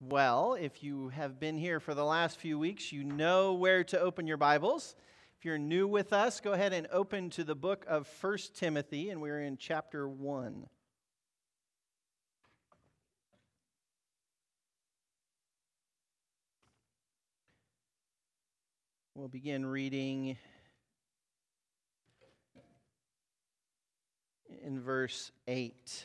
Well, if you have been here for the last few weeks, you know where to open your Bibles. If you're new with us, go ahead and open to the book of 1 Timothy, and we're in chapter 1. We'll begin reading in verse 8.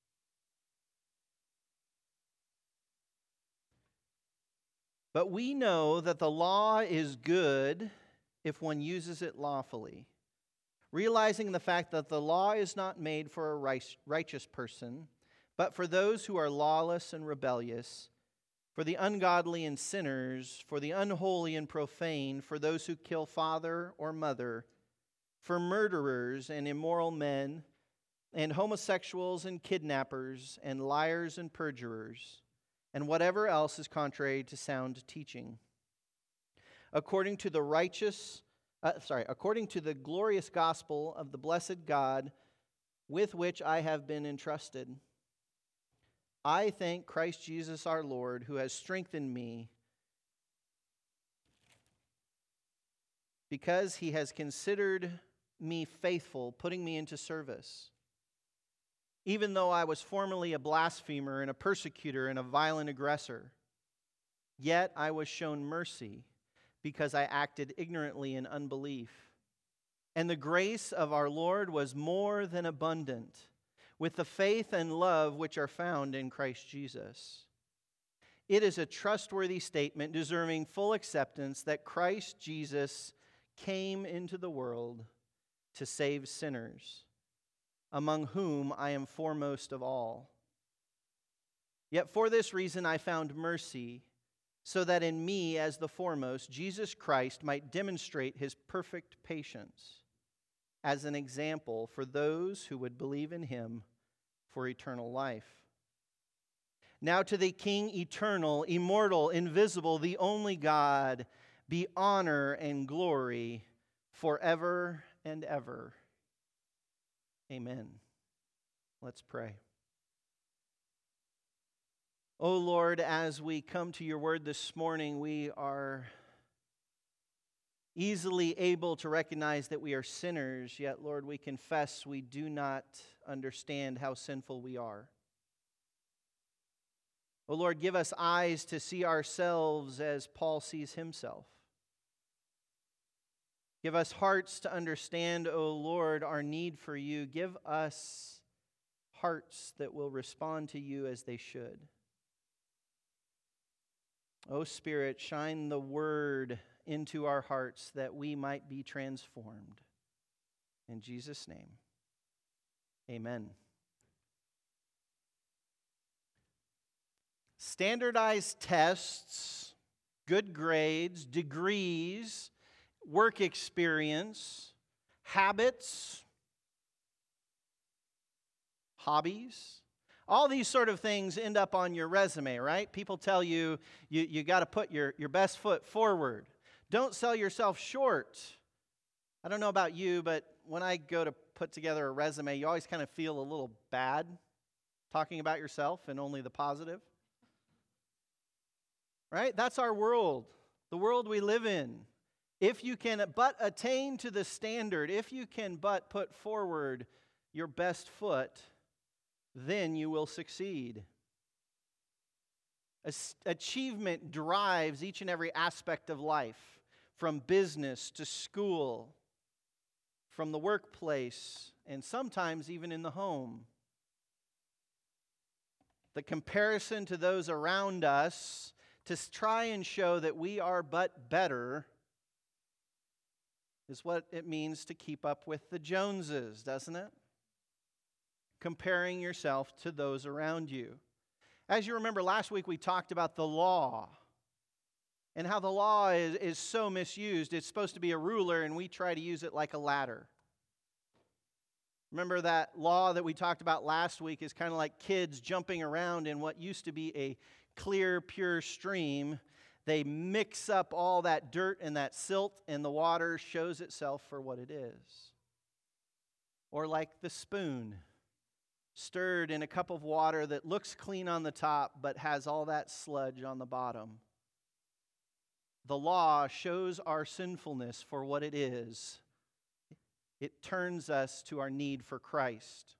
But we know that the law is good if one uses it lawfully, realizing the fact that the law is not made for a righteous person, but for those who are lawless and rebellious, for the ungodly and sinners, for the unholy and profane, for those who kill father or mother, for murderers and immoral men, and homosexuals and kidnappers, and liars and perjurers, and whatever else is contrary to sound teaching. According to the glorious gospel of the blessed God with which I have been entrusted. I thank Christ Jesus our Lord, who has strengthened me, because he has considered me faithful, putting me into service. Even though I was formerly a blasphemer and a persecutor and a violent aggressor, yet I was shown mercy because I acted ignorantly in unbelief. And the grace of our Lord was more than abundant with the faith and love which are found in Christ Jesus. It is a trustworthy statement deserving full acceptance that Christ Jesus came into the world to save sinners, among whom I am foremost of all. Yet for this reason I found mercy, so that in me as the foremost, Jesus Christ might demonstrate his perfect patience as an example for those who would believe in him for eternal life. Now to the King eternal, immortal, invisible, the only God, be honor and glory forever and ever. Amen. Let's pray. Oh Lord, as we come to your word this morning, we are easily able to recognize that we are sinners, yet, Lord, we confess we do not understand how sinful we are. Oh Lord, give us eyes to see ourselves as Paul sees himself. Give us hearts to understand, O Lord, our need for you. Give us hearts that will respond to you as they should. O Spirit, shine the word into our hearts that we might be transformed. In Jesus' name, amen. Standardized tests, good grades, degrees, work experience, habits, hobbies, all these sort of things end up on your resume, right? People tell you got to put your best foot forward. Don't sell yourself short. I don't know about you, but when I go to put together a resume, you always kind of feel a little bad talking about yourself and only the positive. Right? That's our world, the world we live in. If you can but attain to the standard, if you can but put forward your best foot, then you will succeed. Achievement drives each and every aspect of life, from business to school, from the workplace, and sometimes even in the home. The comparison to those around us to try and show that we are but better is what it means to keep up with the Joneses, doesn't it? Comparing yourself to those around you. As you remember, last week we talked about the law and how the law is so misused. It's supposed to be a ruler, and we try to use it like a ladder. Remember that law that we talked about last week is kind of like kids jumping around in what used to be a clear, pure stream. They mix up all that dirt and that silt, and the water shows itself for what it is. Or like the spoon stirred in a cup of water that looks clean on the top but has all that sludge on the bottom. The law shows our sinfulness for what it is. It turns us to our need for Christ.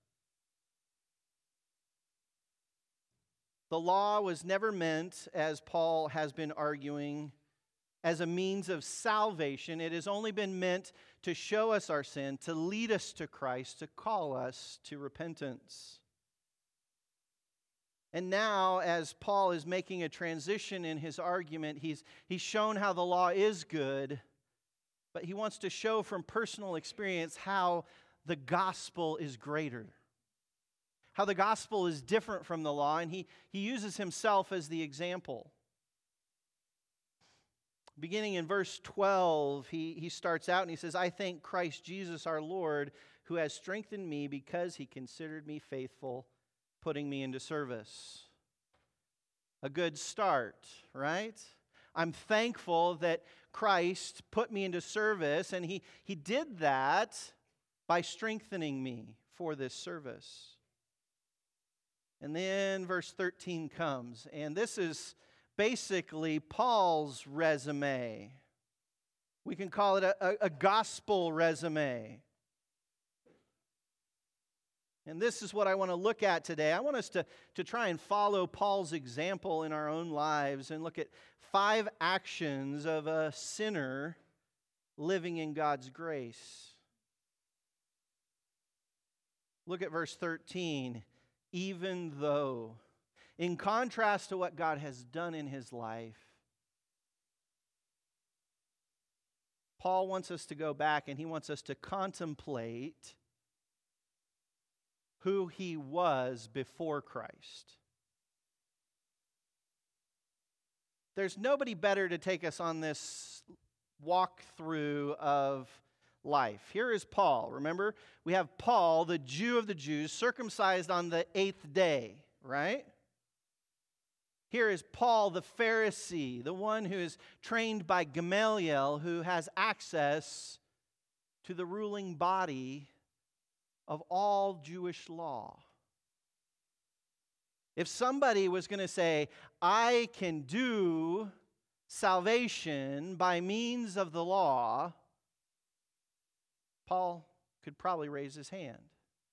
The law was never meant, as Paul has been arguing, as a means of salvation. It has only been meant to show us our sin, to lead us to Christ, to call us to repentance. And now, as Paul is making a transition in his argument, he's shown how the law is good, but he wants to show from personal experience how the gospel is greater, how the gospel is different from the law, and he uses himself as the example. Beginning in verse 12, he starts out and he says, "I thank Christ Jesus our Lord, who has strengthened me because he considered me faithful, putting me into service." A good start, right? I'm thankful that Christ put me into service, and he did that by strengthening me for this service. And then verse 13 comes, and this is basically Paul's resume. We can call it a gospel resume. And this is what I want to look at today. I want us to try and follow Paul's example in our own lives and look at 5 actions of a sinner living in God's grace. Look at verse 13. Even though, in contrast to what God has done in his life, Paul wants us to go back and he wants us to contemplate who he was before Christ. There's nobody better to take us on this walkthrough of life. Here is Paul. Remember, we have Paul, the Jew of the Jews, circumcised on the 8th day, right? Here is Paul, the Pharisee, the one who is trained by Gamaliel, who has access to the ruling body of all Jewish law. If somebody was going to say, I can do salvation by means of the law, Paul could probably raise his hand.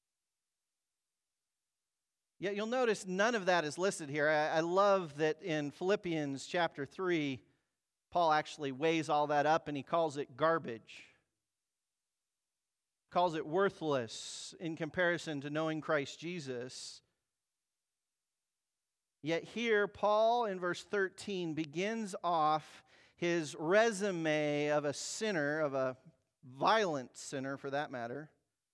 Yet you'll notice none of that is listed here. I love that in Philippians chapter 3, Paul actually weighs all that up and he calls it garbage. Calls it worthless in comparison to knowing Christ Jesus. Yet here, Paul in verse 13 begins off his resume of a sinner, of a violent sinner for that matter,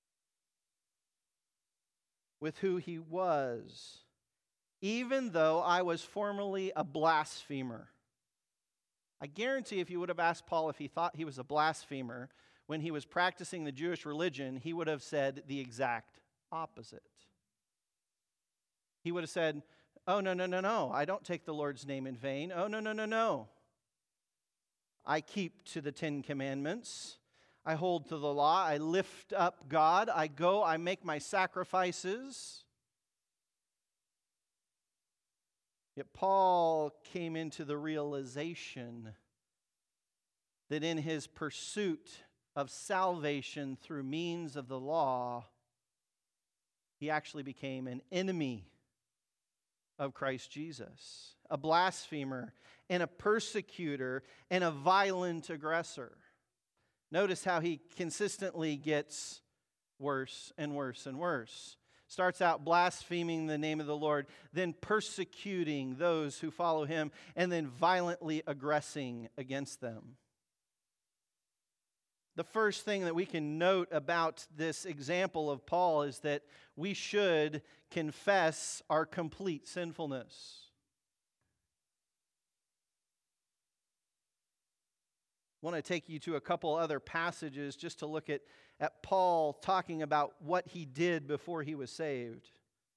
with who he was. Even though I was formerly a blasphemer. I guarantee if you would have asked Paul if he thought he was a blasphemer when he was practicing the Jewish religion, he would have said the exact opposite. He would have said, oh, no, I don't take the Lord's name in vain. Oh, no. I keep to the 10 Commandments. I hold to the law. I lift up God. I go, I make my sacrifices. Yet Paul came into the realization that in his pursuit of salvation through means of the law, he actually became an enemy of Christ Jesus, a blasphemer and a persecutor and a violent aggressor. Notice how he consistently gets worse and worse and worse. Starts out blaspheming the name of the Lord, then persecuting those who follow him, and then violently aggressing against them. The first thing that we can note about this example of Paul is that we should confess our complete sinfulness. I want to take you to a couple other passages just to look at Paul talking about what he did before he was saved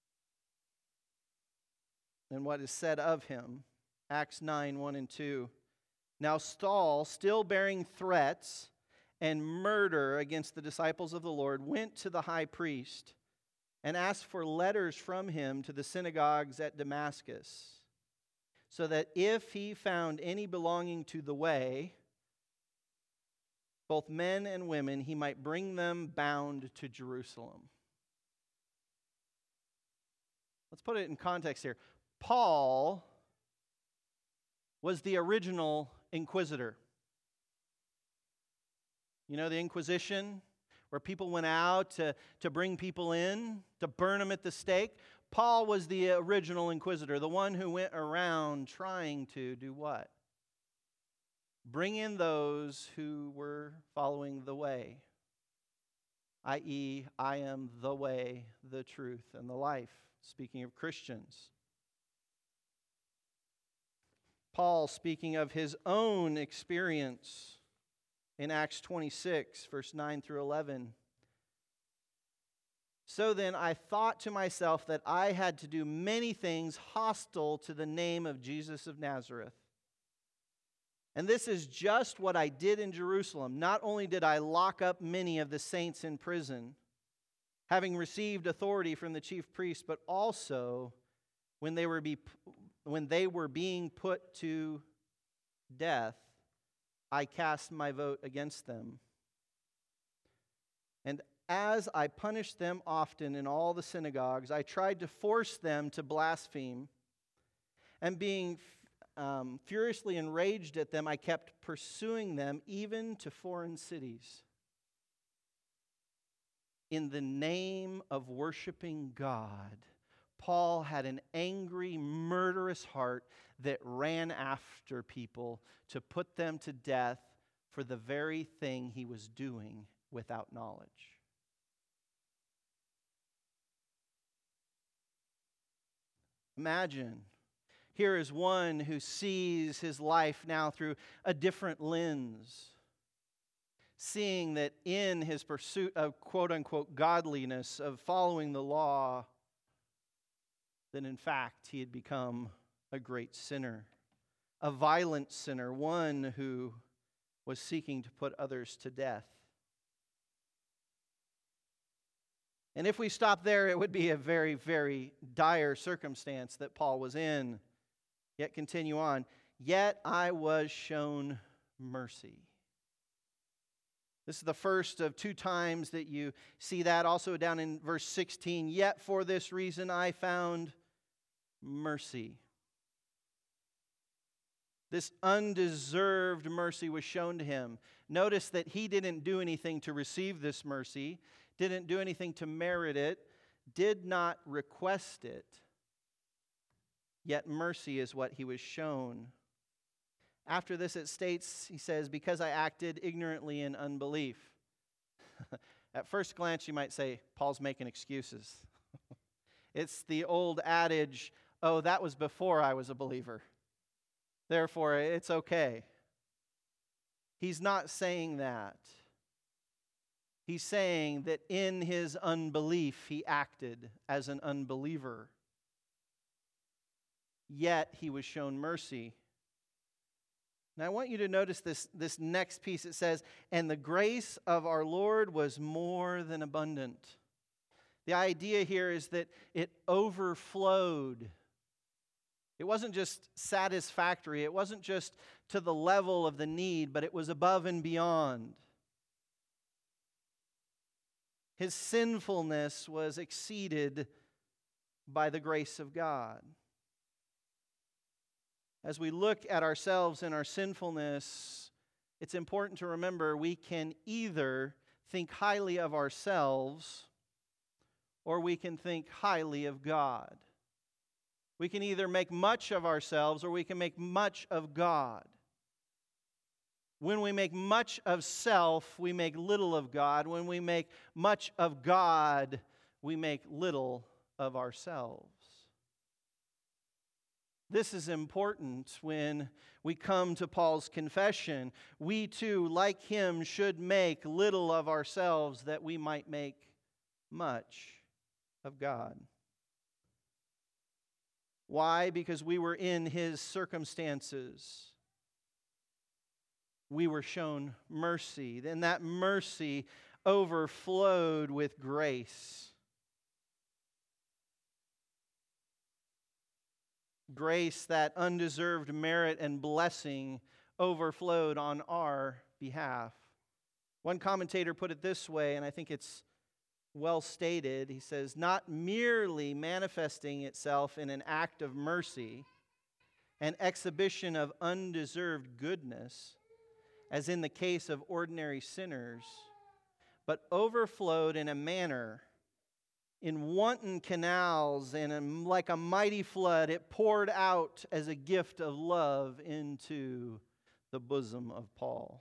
and what is said of him. Acts 9, 1 and 2. Now Saul, still bearing threats and murder against the disciples of the Lord, went to the high priest and asked for letters from him to the synagogues at Damascus, so that if he found any belonging to the way, both men and women, he might bring them bound to Jerusalem. Let's put it in context here. Paul was the original inquisitor. You know the Inquisition, where people went out to bring people in, to burn them at the stake? Paul was the original inquisitor, the one who went around trying to do what? Bring in those who were following the way, i.e., I am the way, the truth, and the life, speaking of Christians. Paul, speaking of his own experience in Acts 26, verse 9 through 11, so then I thought to myself that I had to do many things hostile to the name of Jesus of Nazareth. And this is just what I did in Jerusalem. Not only did I lock up many of the saints in prison, having received authority from the chief priests, but also when they were being put to death, I cast my vote against them. And as I punished them often in all the synagogues, I tried to force them to blaspheme, and being furiously enraged at them, I kept pursuing them even to foreign cities, in the name of worshiping God. Paul had an angry, murderous heart that ran after people to put them to death for the very thing he was doing without knowledge. Imagine, here is one who sees his life now through a different lens, seeing that in his pursuit of quote-unquote godliness, of following the law, that in fact he had become a great sinner, a violent sinner, one who was seeking to put others to death. And if we stop there, it would be a very, very dire circumstance that Paul was in. Yet continue on. Yet I was shown mercy. This is the first of two times that you see that. Also down in verse 16, yet for this reason I found mercy. This undeserved mercy was shown to him. Notice that he didn't do anything to receive this mercy, didn't do anything to merit it, did not request it. Yet mercy is what he was shown. After this it states, he says, because I acted ignorantly in unbelief. At first glance you might say, Paul's making excuses. It's the old adage, oh, that was before I was a believer. Therefore, it's okay. He's not saying that. He's saying that in his unbelief, he acted as an unbeliever. Yet he was shown mercy. Now I want you to notice this next piece. It says, and the grace of our Lord was more than abundant. The idea here is that it overflowed. It wasn't just satisfactory. It wasn't just to the level of the need, but it was above and beyond. His sinfulness was exceeded by the grace of God. As we look at ourselves and our sinfulness, it's important to remember we can either think highly of ourselves or we can think highly of God. We can either make much of ourselves or we can make much of God. When we make much of self, we make little of God. When we make much of God, we make little of ourselves. This is important when we come to Paul's confession. We too, like him, should make little of ourselves that we might make much of God. Why? Because we were in his circumstances. We were shown mercy, and that mercy overflowed with grace. Grace, that undeserved merit and blessing, overflowed on our behalf. One commentator put it this way, and I think it's well stated. He says, not merely manifesting itself in an act of mercy, an exhibition of undeserved goodness, as in the case of ordinary sinners, but overflowed in a manner, in wanton canals, and like a mighty flood, it poured out as a gift of love into the bosom of Paul.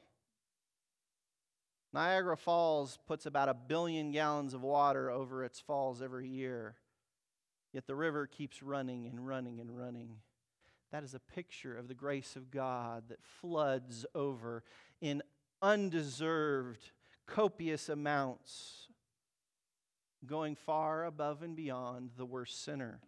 Niagara Falls puts about 1 billion gallons of water over its falls every year, yet the river keeps running and running and running. That is a picture of the grace of God that floods over in undeserved, copious amounts, going far above and beyond the worst sinner.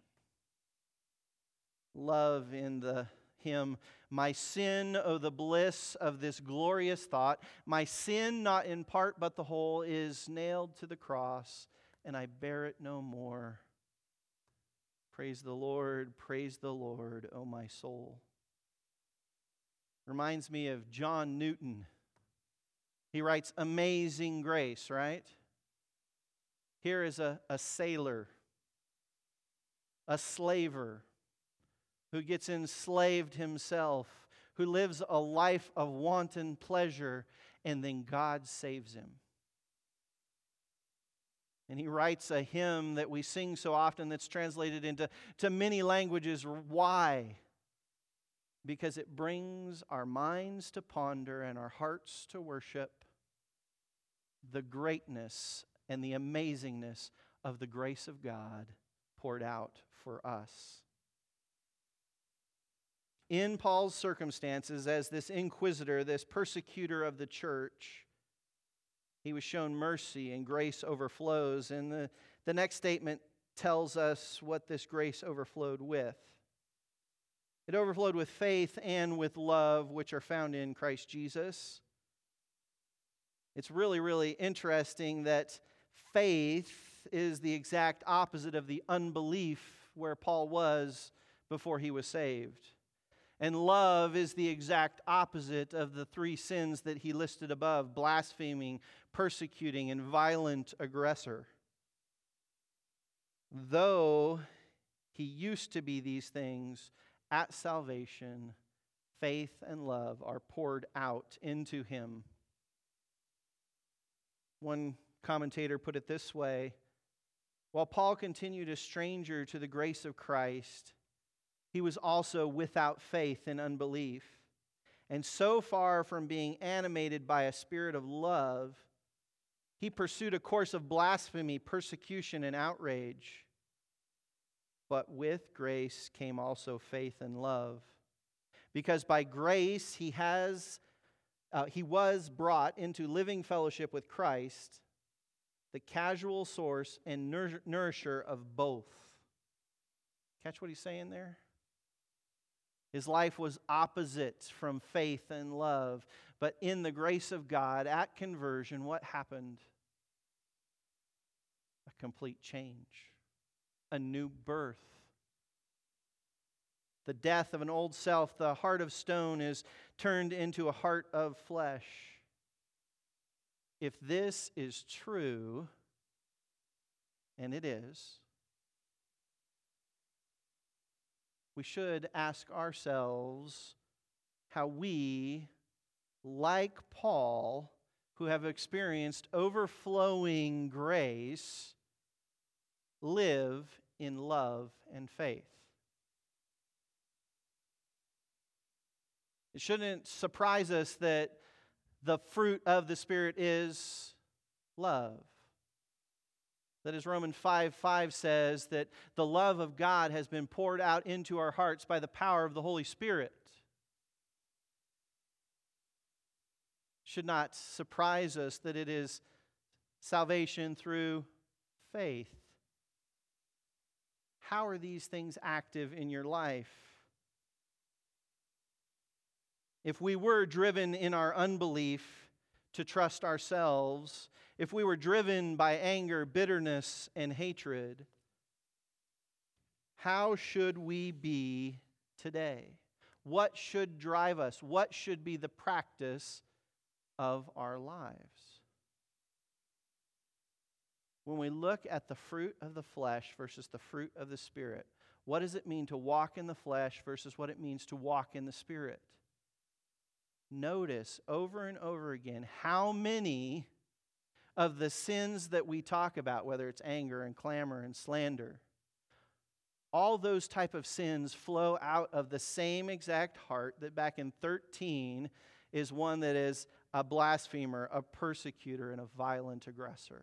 Love in the hymn, my sin, oh the bliss of this glorious thought, my sin not in part but the whole is nailed to the cross, and I bear it no more. Praise the Lord, O my soul. Reminds me of John Newton. He writes, Amazing Grace, right? Here is a sailor, a slaver, who gets enslaved himself, who lives a life of wanton pleasure, and then God saves him. And he writes a hymn that we sing so often that's translated into many languages. Why? Because it brings our minds to ponder and our hearts to worship the greatness and the amazingness of the grace of God poured out for us. In Paul's circumstances, as this inquisitor, this persecutor of the church, he was shown mercy and grace overflows. And the next statement tells us what this grace overflowed with. It overflowed with faith and with love, which are found in Christ Jesus. It's really, really interesting that faith is the exact opposite of the unbelief where Paul was before he was saved. And love is the exact opposite of the 3 sins that he listed above: blaspheming, persecuting, and violent aggressor. Though he used to be these things, at salvation, faith and love are poured out into him. One commentator put it this way: while Paul continued a stranger to the grace of Christ, he was also without faith and unbelief. And so far from being animated by a spirit of love, he pursued a course of blasphemy, persecution, and outrage. But with grace came also faith and love. Because by grace he was brought into living fellowship with Christ, the casual source and nourisher of both. Catch what he's saying there? His life was opposite from faith and love. But in the grace of God, at conversion, what happened? A complete change. A new birth. The death of an old self, the heart of stone, is turned into a heart of flesh. If this is true, and it is, we should ask ourselves how we, like Paul, who have experienced overflowing grace, live in love and faith. It shouldn't surprise us that the fruit of the Spirit is love. That is, Romans 5:5 says that the love of God has been poured out into our hearts by the power of the Holy Spirit. Should not surprise us that it is salvation through faith. How are these things active in your life? If we were driven in our unbelief to trust ourselves, if we were driven by anger, bitterness, and hatred, how should we be today? What should drive us? What should be the practice of our lives? When we look at the fruit of the flesh versus the fruit of the Spirit, what does it mean to walk in the flesh versus what it means to walk in the Spirit? Notice over and over again how many of the sins that we talk about, whether it's anger and clamor and slander, all those type of sins flow out of the same exact heart that back in 13 is one that is a blasphemer, a persecutor, and a violent aggressor.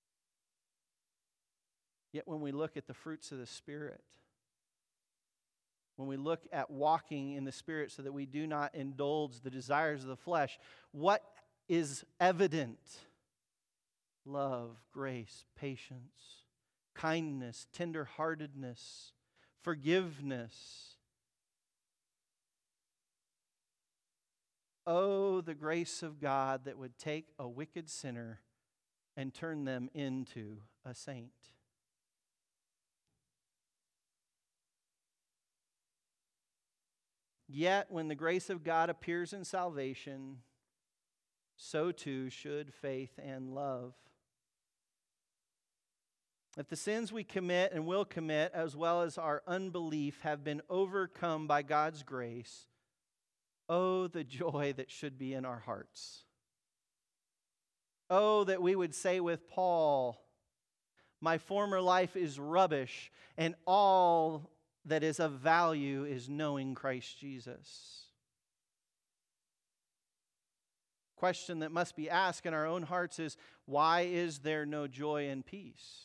Yet when we look at the fruits of the Spirit, when we look at walking in the Spirit so that we do not indulge the desires of the flesh, what is evident? Love, grace, patience, kindness, tenderheartedness, forgiveness. Oh, the grace of God that would take a wicked sinner and turn them into a saint. Yet, when the grace of God appears in salvation, so too should faith and love. If the sins we commit and will commit, as well as our unbelief, have been overcome by God's grace, oh, the joy that should be in our hearts. Oh, that we would say with Paul, my former life is rubbish, and all that is of value is knowing Christ Jesus. Question that must be asked in our own hearts is, why is there no joy and peace?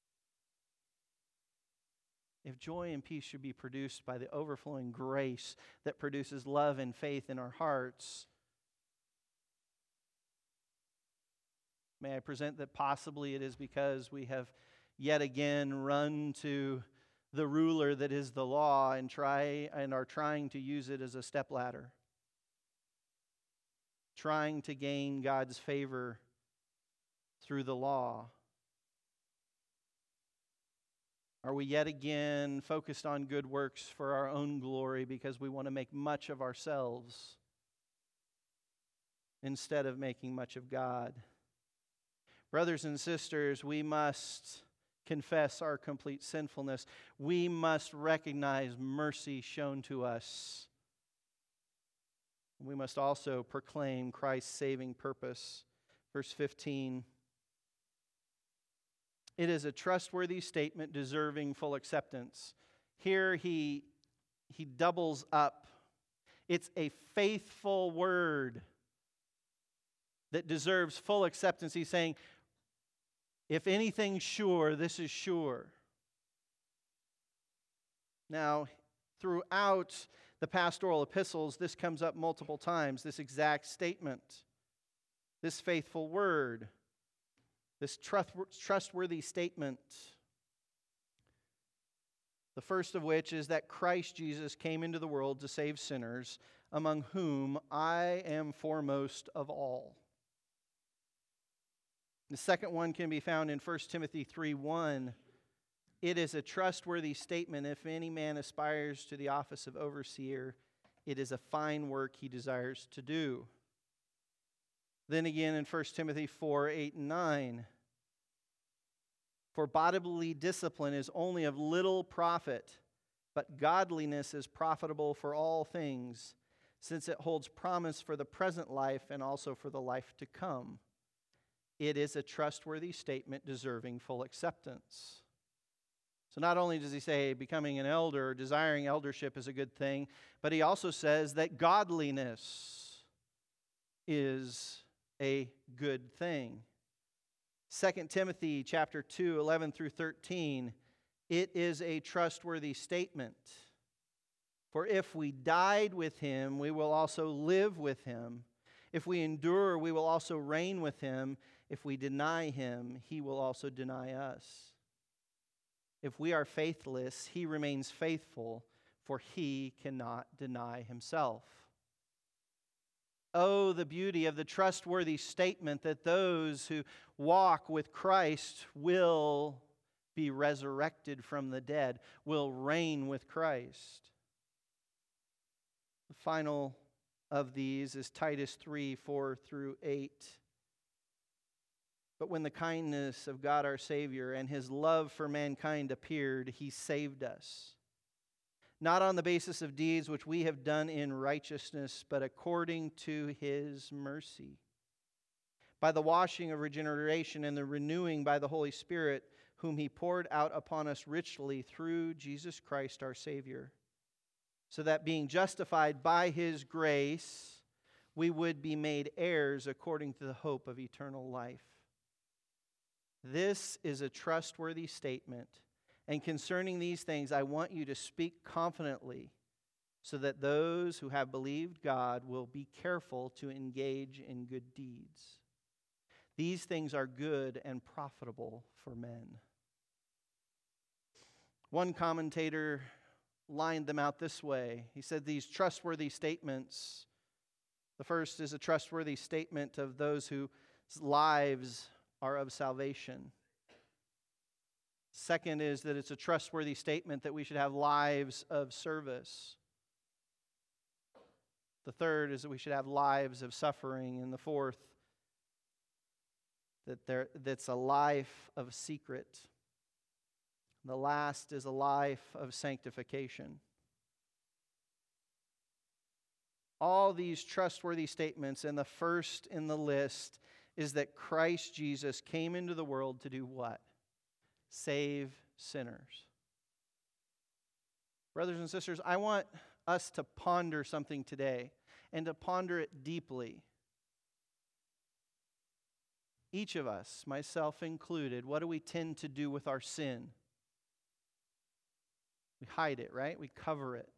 If joy and peace should be produced by the overflowing grace that produces love and faith in our hearts, may I present that possibly it is because we have yet again run to the ruler that is the law and are trying to use it as a stepladder, trying to gain God's favor through the law. Are we yet again focused on good works for our own glory because we want to make much of ourselves instead of making much of God? Brothers and sisters, we must confess our complete sinfulness. We must recognize mercy shown to us. We must also proclaim Christ's saving purpose. Verse 15. It is a trustworthy statement deserving full acceptance. Here he doubles up. It's a faithful word that deserves full acceptance. He's saying, if anything's sure, this is sure. Now, throughout the pastoral epistles, this comes up multiple times, this exact statement, this faithful word, this trustworthy statement. The first of which is that Christ Jesus came into the world to save sinners, among whom I am foremost of all. The second one can be found in 1 Timothy 3:1. It is a trustworthy statement. If any man aspires to the office of overseer, it is a fine work he desires to do. Then again in 1 Timothy 4:8 and 9. For bodily discipline is only of little profit, but godliness is profitable for all things, since it holds promise for the present life and also for the life to come. It is a trustworthy statement deserving full acceptance. So not only does he say becoming an elder or desiring eldership is a good thing, but he also says that godliness is a good thing. 2 Timothy chapter 2, 11 through 13, it is a trustworthy statement. For if we died with him, we will also live with him. If we endure, we will also reign with him. If we deny him, he will also deny us. If we are faithless, he remains faithful, for he cannot deny himself. Oh, the beauty of the trustworthy statement that those who walk with Christ will be resurrected from the dead, will reign with Christ. The final of these is Titus 3:4-8. But when the kindness of God our Savior and His love for mankind appeared, He saved us, not on the basis of deeds which we have done in righteousness, but according to His mercy, by the washing of regeneration and the renewing by the Holy Spirit, whom He poured out upon us richly through Jesus Christ our Savior, so that being justified by His grace, we would be made heirs according to the hope of eternal life. This is a trustworthy statement, and concerning these things I want you to speak confidently, so that those who have believed God will be careful to engage in good deeds. These things are good and profitable for men. One commentator lined them out this way. He said these trustworthy statements, the first is a trustworthy statement of those whose lives are of salvation. Second is that it's a trustworthy statement that we should have lives of service. The third is that we should have lives of suffering. And the fourth, that's a life of secret. The last is a life of sanctification. All these trustworthy statements, and the first in the list is that Christ Jesus came into the world to do what? Save sinners. Brothers and sisters, I want us to ponder something today, and to ponder it deeply. Each of us, myself included, what do we tend to do with our sin? We hide it, right? We cover it.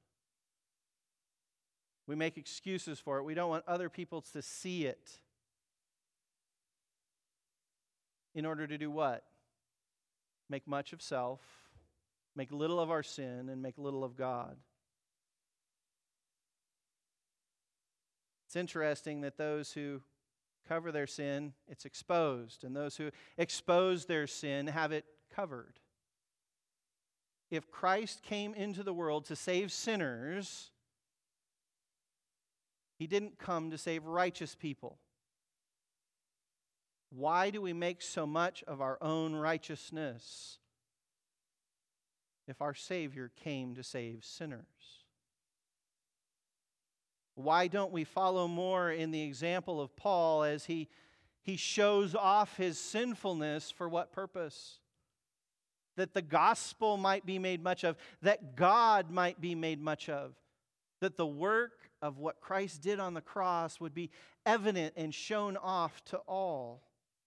We make excuses for it. We don't want other people to see it. In order to do what? Make much of self, make little of our sin, and make little of God. It's interesting that those who cover their sin, it's exposed, and those who expose their sin have it covered. If Christ came into the world to save sinners, He didn't come to save righteous people. Why do we make so much of our own righteousness if our Savior came to save sinners? Why don't we follow more in the example of Paul as he shows off his sinfulness for what purpose? That the gospel might be made much of, that God might be made much of, that the work of what Christ did on the cross would be evident and shown off to all.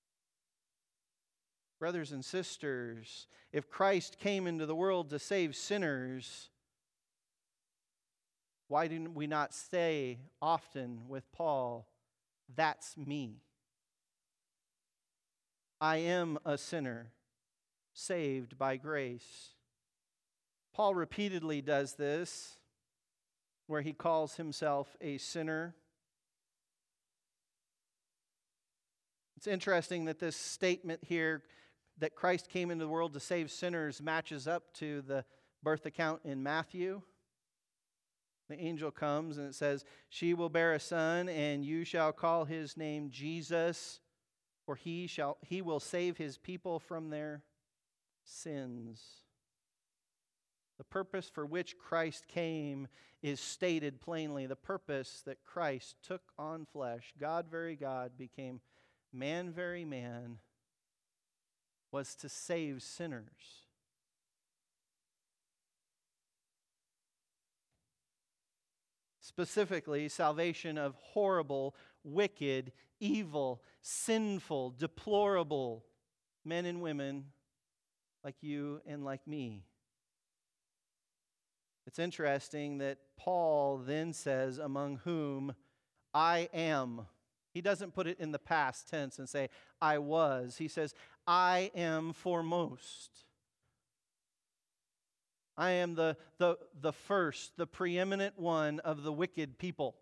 Brothers and sisters, if Christ came into the world to save sinners, why do we not say often with Paul, "That's me. I am a sinner, saved by grace." Paul repeatedly does this, where he calls himself a sinner. It's interesting that this statement here, that Christ came into the world to save sinners, matches up to the birth account in Matthew. The angel comes and it says, "She will bear a son, and you shall call his name Jesus, for he will save his people from their sins." The purpose for which Christ came is stated plainly. The purpose that Christ took on flesh, God very God, became man very man, was to save sinners. Specifically, salvation of horrible, wicked, evil, sinful, deplorable men and women like you and like me. It's interesting that Paul then says, "among whom I am." He doesn't put it in the past tense and say, "I was." He says, "I am foremost." I am the first, the preeminent one of the wicked people.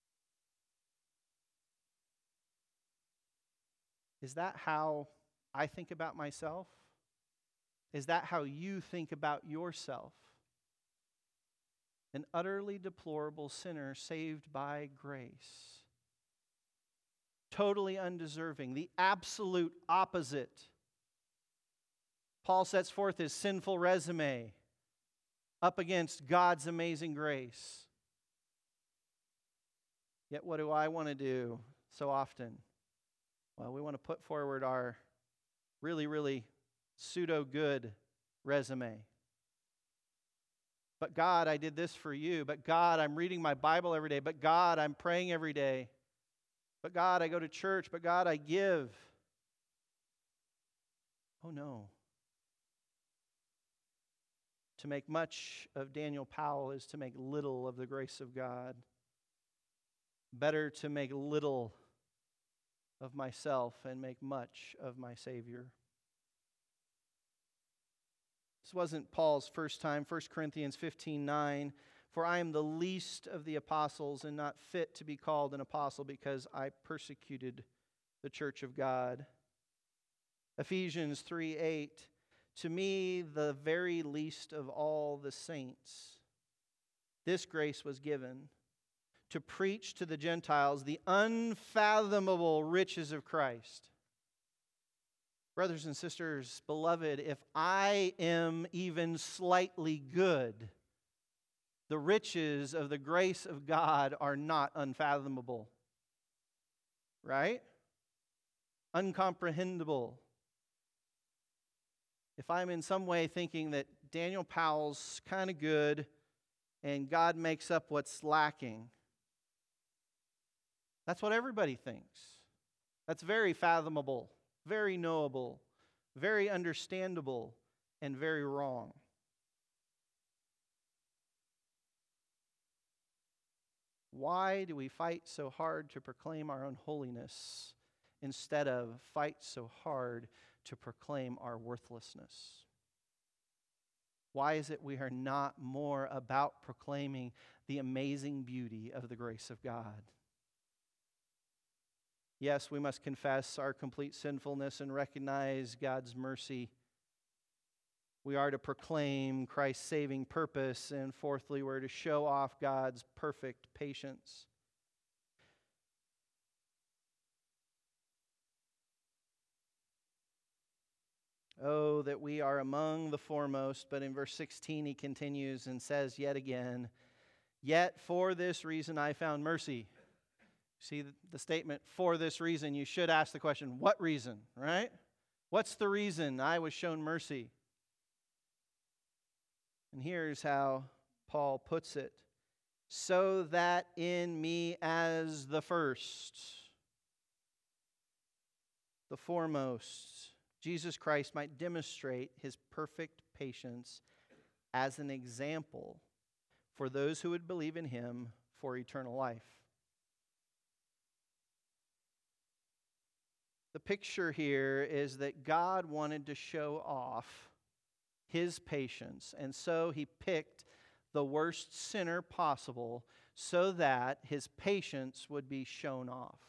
Is that how I think about myself? Is that how you think about yourself? an utterly deplorable sinner saved by grace. Totally undeserving, the absolute opposite. Paul sets forth his sinful resume up against God's amazing grace. Yet what do I want to do so often? Well, we want to put forward our really, really pseudo-good resume. But God, I did this for you. But God, I'm reading my Bible every day. But God, I'm praying every day. But God, I go to church. But God, I give. Oh no. To make much of Daniel Powell is to make little of the grace of God. Better to make little of myself and make much of my Savior. This wasn't Paul's first time. 1 Corinthians 15:9, for I am the least of the apostles and not fit to be called an apostle because I persecuted the church of God. Ephesians 3:8, to me, the very least of all the saints, this grace was given to preach to the Gentiles the unfathomable riches of Christ. Brothers and sisters, beloved, if I am even slightly good, the riches of the grace of God are not unfathomable. Right? Uncomprehendable. If I'm in some way thinking that Daniel Powell's kind of good and God makes up what's lacking, that's what everybody thinks. That's very fathomable, very knowable, very understandable, and very wrong. Why do we fight so hard to proclaim our own holiness instead of fight so hard to proclaim our worthlessness? Why is it we are not more about proclaiming the amazing beauty of the grace of God? Yes, we must confess our complete sinfulness and recognize God's mercy. We are to proclaim Christ's saving purpose. And fourthly, we're to show off God's perfect patience. Oh, that we are among the foremost. But in verse 16, he continues and says yet again, yet for this reason I found mercy. See the statement, for this reason. You should ask the question, what reason, right? What's the reason I was shown mercy? And here's how Paul puts it. So that in me as the first, the foremost, Jesus Christ might demonstrate his perfect patience as an example for those who would believe in him for eternal life. The picture here is that God wanted to show off his patience, and so he picked the worst sinner possible so that his patience would be shown off.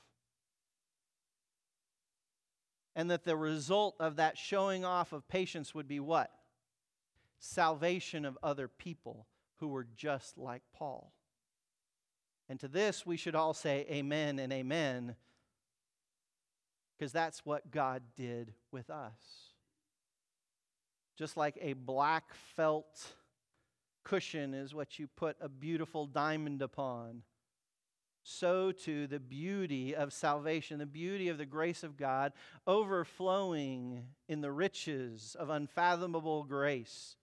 And that the result of that showing off of patience would be what? Salvation of other people who were just like Paul. And to this we should all say amen and amen, because that's what God did with us. Just like a black felt cushion is what you put a beautiful diamond upon, so too the beauty of salvation, the beauty of the grace of God overflowing in the riches of unfathomable grace,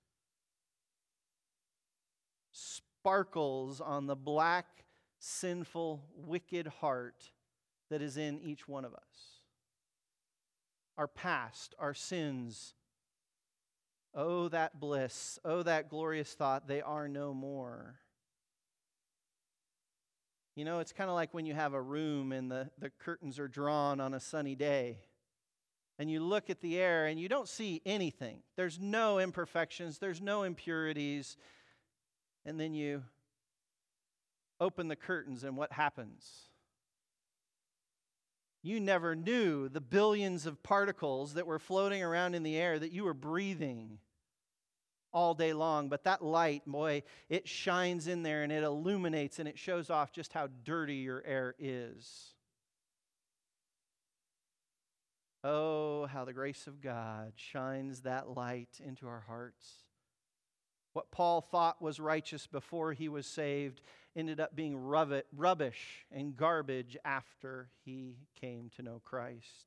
sparkles on the black, sinful, wicked heart that is in each one of us. Our past, our sins, oh, that bliss, oh, that glorious thought, they are no more. You know, it's kind of like when you have a room and the curtains are drawn on a sunny day. And you look at the air and you don't see anything. There's no imperfections, there's no impurities. And then you open the curtains and what happens? You never knew the billions of particles that were floating around in the air that you were breathing. all day long, but that light, boy, it shines in there and it illuminates and it shows off just how dirty your air is. Oh, how the grace of God shines that light into our hearts. What Paul thought was righteous before he was saved ended up being rubbish and garbage after he came to know Christ.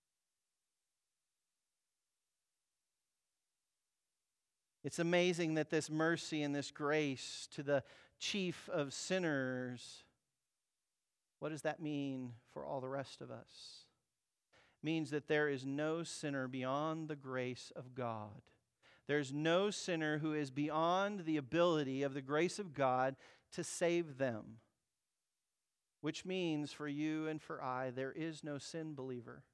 It's amazing that this mercy and this grace to the chief of sinners, what does that mean for all the rest of us? It means that there is no sinner beyond the grace of God. There's no sinner who is beyond the ability of the grace of God to save them. Which means for you and for I, there is no sin, believer.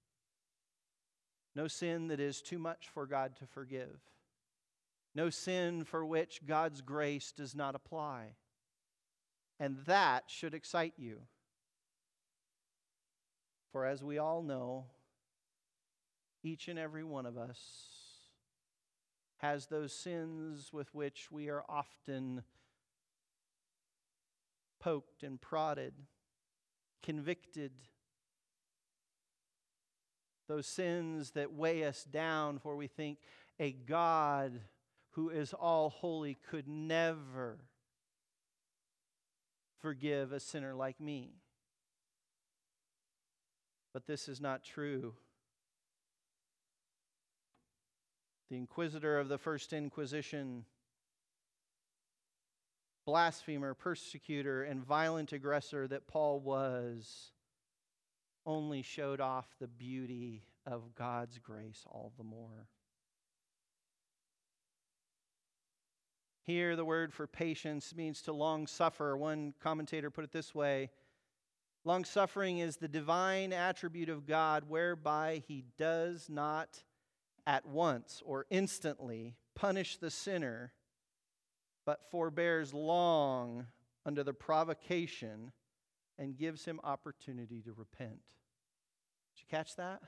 No sin that is too much for God to forgive. No sin for which God's grace does not apply. And that should excite you. For as we all know, each and every one of us has those sins with which we are often poked and prodded, convicted. Those sins that weigh us down, for we think a God who is all holy could never forgive a sinner like me. But this is not true. The inquisitor of the First Inquisition, blasphemer, persecutor, and violent aggressor that Paul was, only showed off the beauty of God's grace all the more. Here, the word for patience means to long suffer. One commentator put it this way: long suffering is the divine attribute of God whereby he does not at once or instantly punish the sinner, but forbears long under the provocation and gives him opportunity to repent. Did you catch that?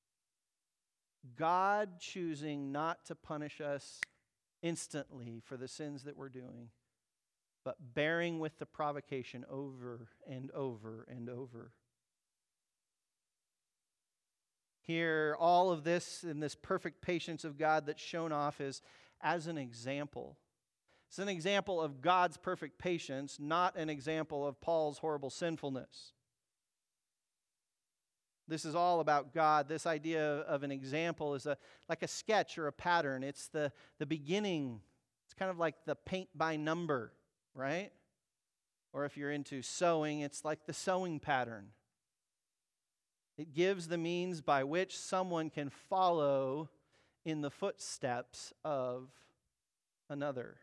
God choosing not to punish us instantly for the sins that we're doing, but bearing with the provocation over and over and over. Here, all of this in this perfect patience of God that's shown off is as an example. It's an example of God's perfect patience, not an example of Paul's horrible sinfulness. This is all about God. This idea of an example is like a sketch or a pattern. It's the beginning. It's kind of like the paint by number, right? Or if you're into sewing, it's like the sewing pattern. It gives the means by which someone can follow in the footsteps of another.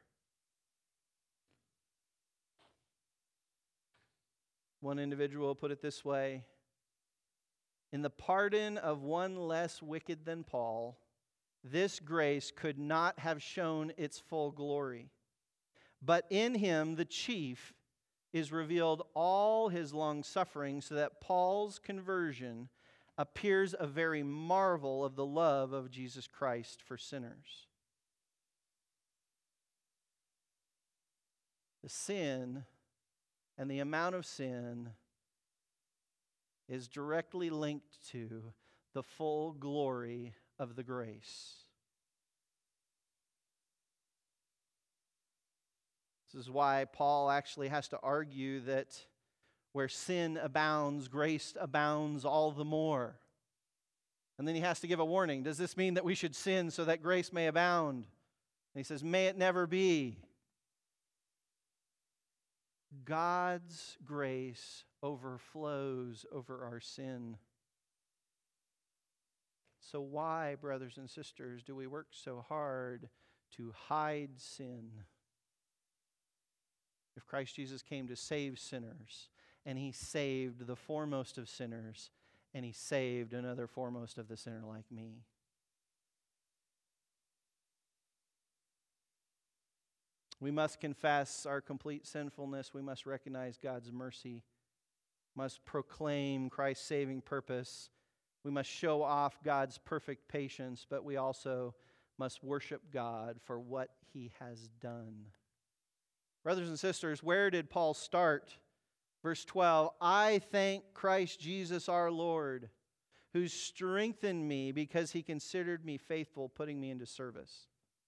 One individual put it this way: in the pardon of one less wicked than Paul, this grace could not have shown its full glory. But in him, the chief, is revealed all his long suffering, so that Paul's conversion appears a very marvel of the love of Jesus Christ for sinners. The sin and the amount of sin is directly linked to the full glory of the grace. This is why Paul actually has to argue that where sin abounds, grace abounds all the more. And then he has to give a warning. Does this mean that we should sin so that grace may abound? And he says, may it never be. God's grace overflows over our sin. So why, brothers and sisters, do we work so hard to hide sin? If Christ Jesus came to save sinners, and he saved the foremost of sinners, and he saved another foremost of the sinner like me. We must confess our complete sinfulness. We must recognize God's mercy. We must proclaim Christ's saving purpose. We must show off God's perfect patience, but we also must worship God for what he has done. Brothers and sisters, where did Paul start? Verse 12, I thank Christ Jesus our Lord, who strengthened me because he considered me faithful, putting me into service.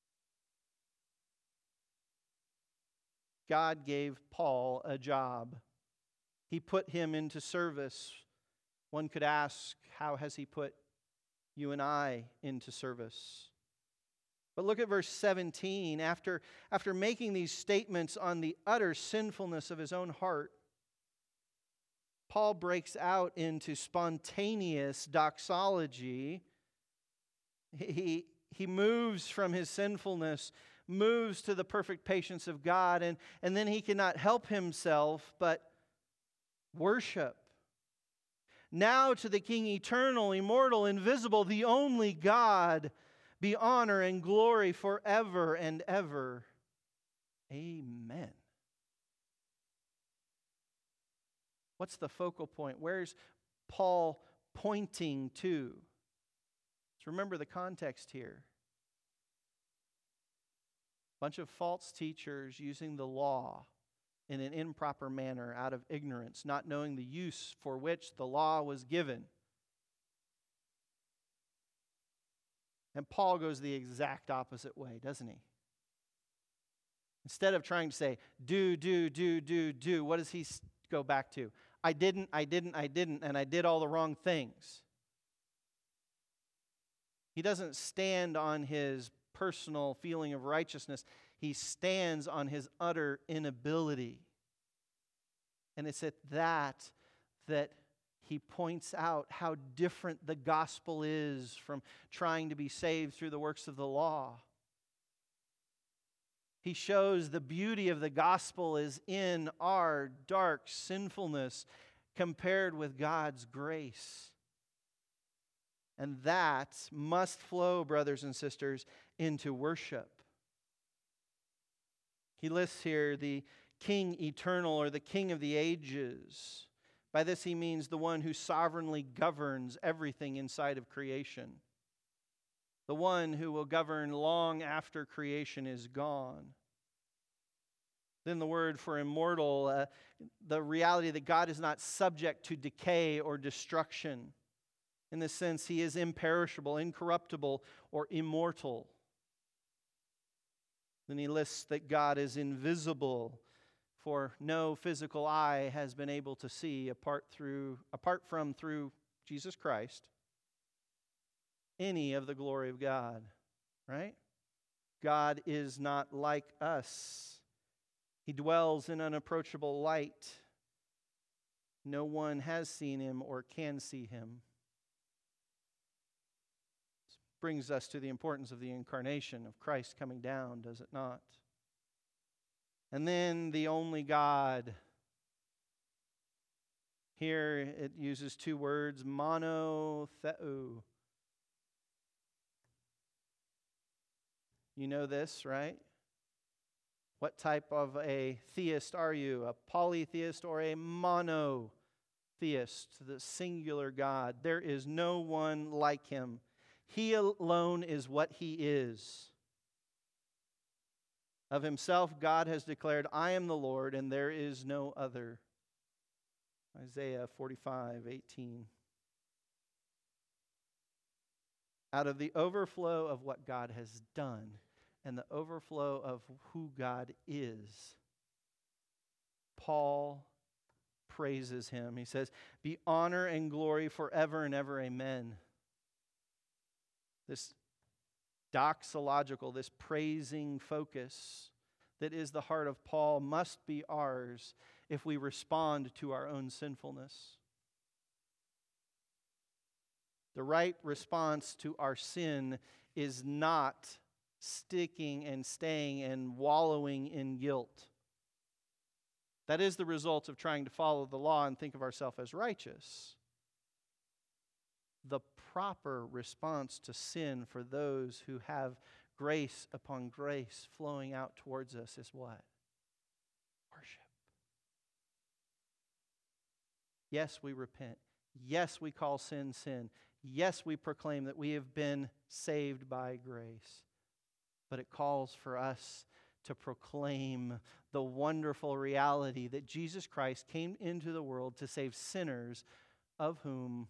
God gave Paul a job. He put him into service. One could ask, how has he put you and I into service? But look at verse 17. After making these statements on the utter sinfulness of his own heart, Paul breaks out into spontaneous doxology. He moves from his sinfulness, moves to the perfect patience of God, and then he cannot help himself but worship. Now to the King eternal, immortal, invisible, the only God, be honor and glory forever and ever. Amen. What's the focal point? Where's Paul pointing to? Let's remember the context here. A bunch of false teachers using the law in an improper manner out of ignorance, not knowing the use for which the law was given. And Paul goes the exact opposite way, doesn't he? Instead of trying to say, do, what does he go back to? I didn't, and I did all the wrong things. He doesn't stand on his personal feeling of righteousness. He stands on his utter inability. And it's at that he points out how different the gospel is from trying to be saved through the works of the law. He shows the beauty of the gospel is in our dark sinfulness compared with God's grace. And that must flow, brothers and sisters, into worship. He lists here the King eternal, or the King of the ages. By this he means the one who sovereignly governs everything inside of creation. The one who will govern long after creation is gone. Then the word for immortal, the reality that God is not subject to decay or destruction. In this sense, he is imperishable, incorruptible, or immortal. Then he lists that God is invisible, for no physical eye has been able to see apart from through Jesus Christ any of the glory of God, right? God is not like us. He dwells in unapproachable light. No one has seen him or can see him. This brings us to the importance of the incarnation of Christ coming down, does it not? And then the only God. Here it uses two words, monotheu. You know this, right? What type of a theist are you? A polytheist or a monotheist? The singular God. There is no one like him. He alone is what he is. Of himself, God has declared, I am the Lord, and there is no other. Isaiah 45:18. Out of the overflow of what God has done and the overflow of who God is, Paul praises him. He says, be honor and glory forever and ever, amen. This doxological, this praising focus that is the heart of Paul must be ours if we respond to our own sinfulness. The right response to our sin is not sticking and staying and wallowing in guilt. That is the result of trying to follow the law and think of ourselves as righteous. The proper response to sin for those who have grace upon grace flowing out towards us is what? Worship. Yes, we repent. Yes, we call sin sin. Yes, we proclaim that we have been saved by grace. but it calls for us to proclaim the wonderful reality that Jesus Christ came into the world to save sinners, of whom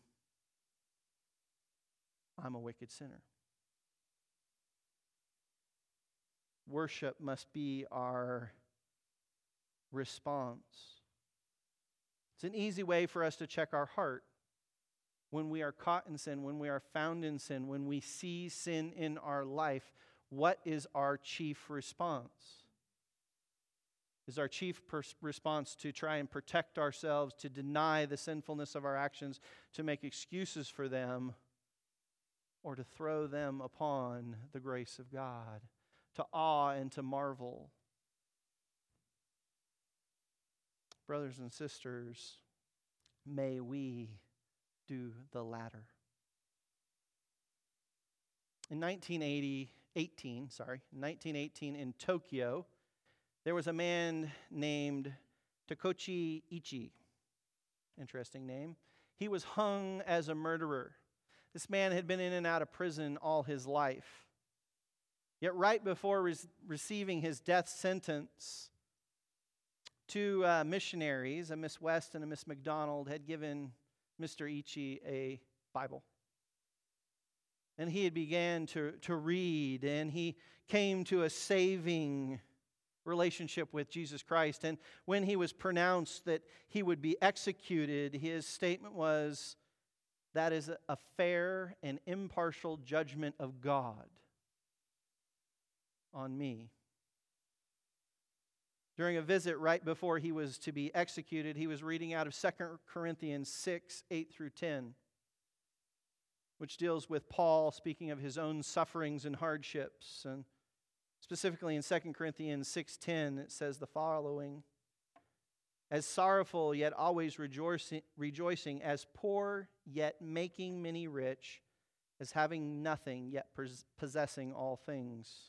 I'm a wicked sinner. Worship must be our response. It's an easy way for us to check our heart when we are caught in sin, when we are found in sin, when we see sin in our life. What is our chief response? Is our chief response to try and protect ourselves, to deny the sinfulness of our actions, to make excuses for them, or to throw them upon the grace of God, to awe and to marvel? Brothers and sisters, may we do the latter. In 1918 in Tokyo, there was a man named Takeshi Ichi. Interesting name. He was hung as a murderer. This man had been in and out of prison all his life. Yet right before receiving his death sentence, two missionaries, a Miss West and a Miss McDonald, had given Mr. Ichi a Bible. And he had began to read, and he came to a saving relationship with Jesus Christ. And when he was pronounced that he would be executed, his statement was, "That is a fair and impartial judgment of God on me." During a visit right before he was to be executed, he was reading out of 2 Corinthians 6, 8 through 10, which deals with Paul speaking of his own sufferings and hardships. And specifically in 2 Corinthians 6:10, it says the following: "As sorrowful, yet always rejoicing, as poor, yet making many rich, as having nothing, yet possessing all things."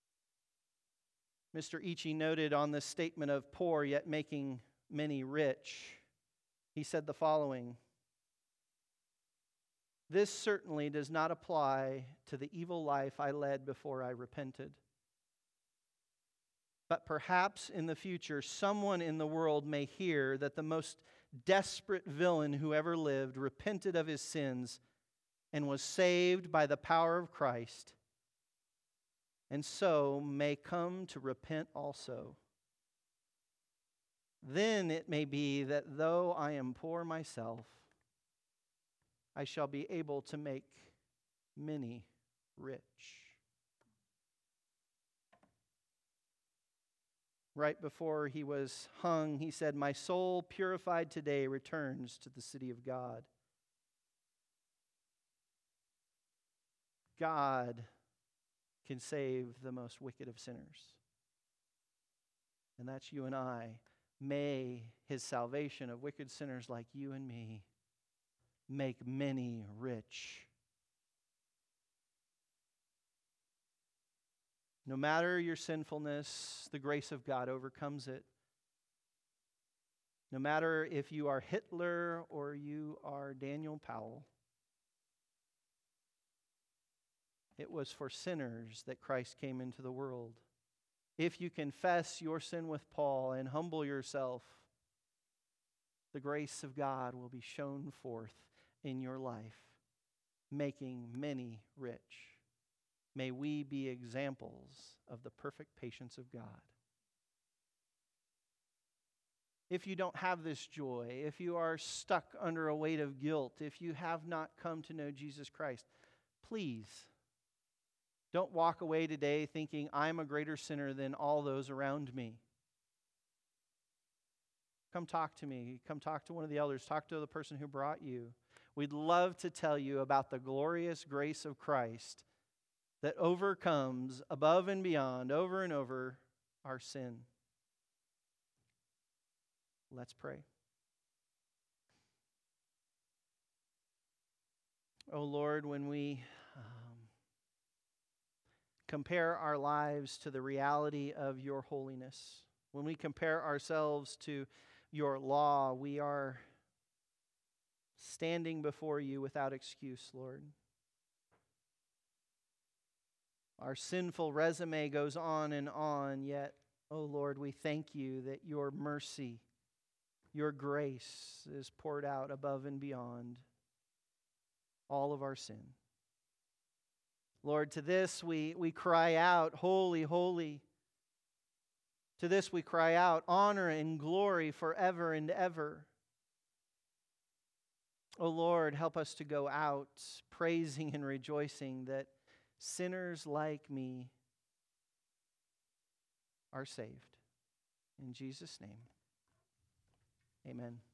Mr. Ichi noted on this statement of poor, yet making many rich, he said the following: "This certainly does not apply to the evil life I led before I repented. But perhaps in the future, someone in the world may hear that the most desperate villain who ever lived repented of his sins and was saved by the power of Christ, and so may come to repent also. Then it may be that though I am poor myself, I shall be able to make many rich." Right before he was hung, he said, "My soul purified today returns to the city of God." God can save the most wicked of sinners. And that's you and I. May his salvation of wicked sinners like you and me make many rich. No matter your sinfulness, the grace of God overcomes it. No matter if you are Hitler or you are Daniel Powell, it was for sinners that Christ came into the world. If you confess your sin with Paul and humble yourself, the grace of God will be shown forth in your life, making many rich. May we be examples of the perfect patience of God. If you don't have this joy, if you are stuck under a weight of guilt, if you have not come to know Jesus Christ, please don't walk away today thinking I'm a greater sinner than all those around me. Come talk to me. Come talk to one of the elders. Talk to the person who brought you. We'd love to tell you about the glorious grace of Christ that overcomes above and beyond, over and over, our sin. Let's pray. Oh Lord, when we compare our lives to the reality of your holiness, when we compare ourselves to your law, we are standing before you without excuse, Lord. Our sinful resume goes on, yet, oh Lord, we thank you that your mercy, your grace is poured out above and beyond all of our sin. Lord, to this we cry out, holy, holy. To this we cry out, honor and glory forever and ever. O Lord, help us to go out praising and rejoicing that sinners like me are saved. In Jesus' name, amen.